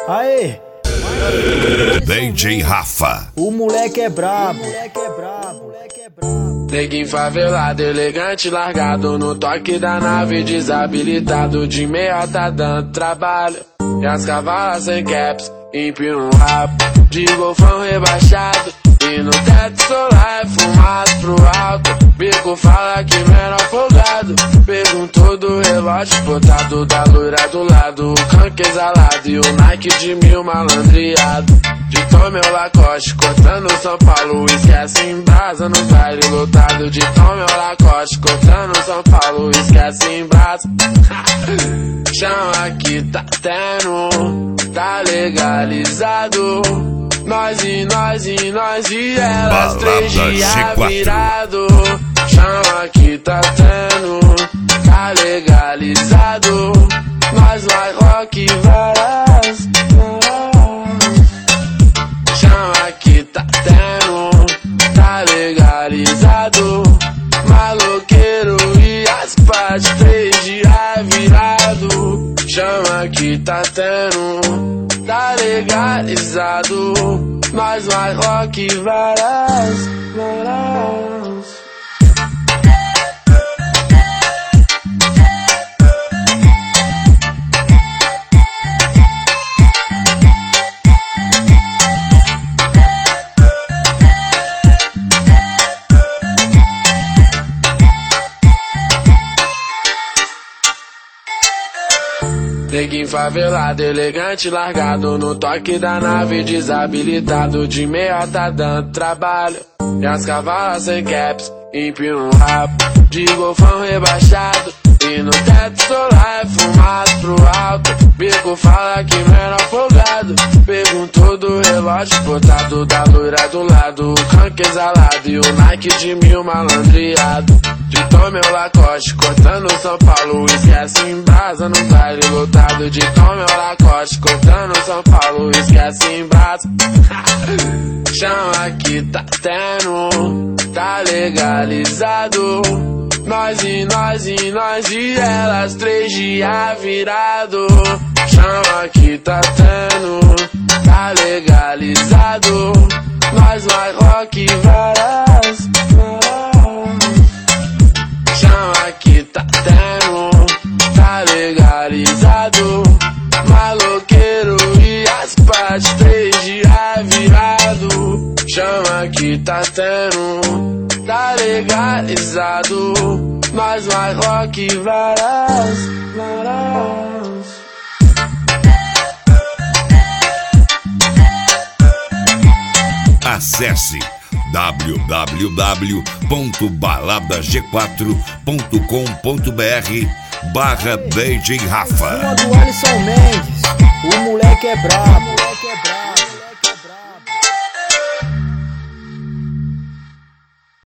Aê! DJ Rafa. O moleque é brabo. Neguinho favelado, elegante, largado no toque da nave, desabilitado de meia tá dando trabalho. E as cavalas sem caps, empina um rabo de golfão rebaixado. E no teto solar é fumado pro alto. Bico fala que menor folgado. Perguntou do relógio botado da loira do lado. O canque exalado e o Nike de 1000 malandreado. De Tom meu Lacoste, cortando São Paulo. Esquece em brasa no baile lotado. De Tom meu Lacoste, cortando São Paulo. Esquece em brasa. Chama que tá tendo, tá legalizado. Nós e elas, 3 dias virado. Chama que tá tendo, tá legalizado. Nós vai rock várias. Chama que tá tendo, tá legalizado. Maloqueiro e as partes, 3 dias virado. Chama que tá tendo, tá legalizado. Nós vai rock várias. Neguinho favelado, elegante, largado no toque da nave, desabilitado de meia tá dando trabalho. E as cavalas sem caps, empina um rabo de golfão rebaixado. E no teto solar é fumado pro alto. Bico fala que menor folgado. Perguntou do relógio botado da loira do lado. O canque exalado e o Nike de 1000 malandreado. De Tom meu Lacoste, cortando São Paulo. Esquece em brasa no baile lotado. De Tom meu Lacoste, cortando São Paulo. Esquece em brasa. Chama que tá tendo, tá legalizado. Nós e elas, 3 dias virado. Chama que tá tendo, tá legalizado. Nós vai rock várias. Chama que tá tendo, tá legalizado. Maloqueiro e as partes, 3 dias virado. Chama que tá tendo, tá legalizado. Nós vai rock várias. Acesse www.baladag4.com.br/DJ Rafa. Uma do Alisson Mendes. O moleque é brabo.